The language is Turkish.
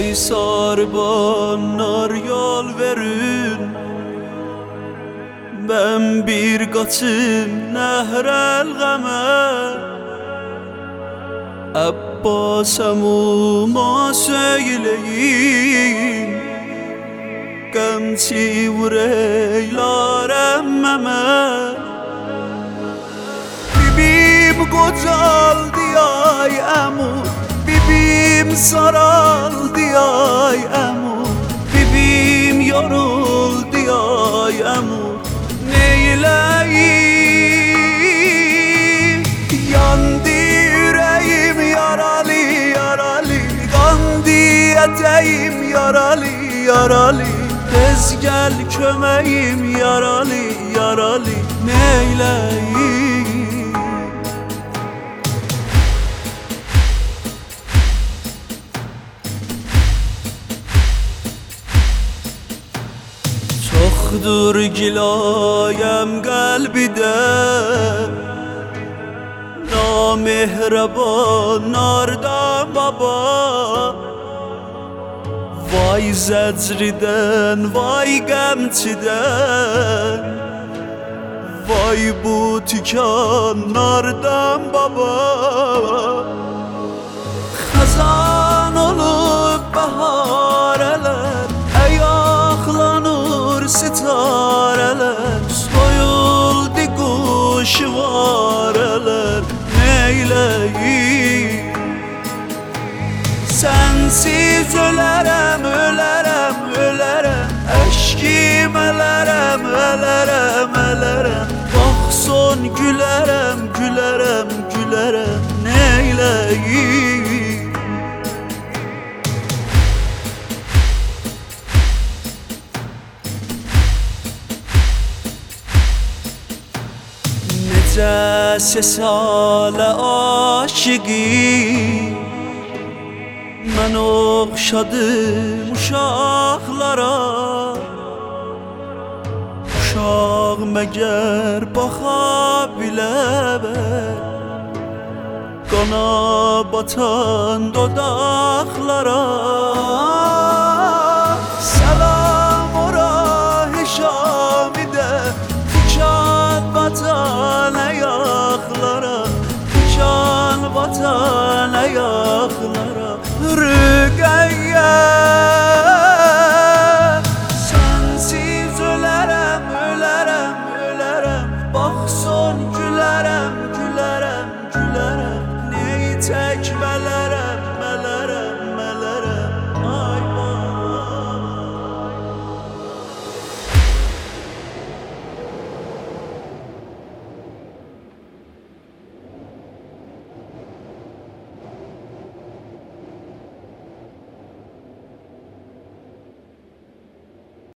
ey sarbanlar yol verin, ben bir kaçım nehrel geme. Abbas emuma söyleyin, gamçi vureylar emmeme. Bibim kocaldı ay emur, bibim saraldı ay emur, bibim yoruldu ay emur. Neyleyim, yandı yüreğim yaralı yaralı, kandı eteğim yaralı yaralı. Tez gel kömeğim yaralı yaralı, neyleyim. Çokdur gilayem kalbide, namehraban nardan baba. Vay zecriden, vay gemçiden, vay bu tükanlardan baba. Hazan olup bahareler, ayaklanır sitareler. Soyuldu kuşvareler, neyleyim. Sensiz ölerem, ölerem, ölerem. Eşkim elerem, elerem, elerem. Bak son gülerem, gülerem, gülerem, neyleyim. Nece sesale aşıqı, mən oxşadım uşaqlara. Uşaq məgər baxa biləbər qana batan dodaqlara.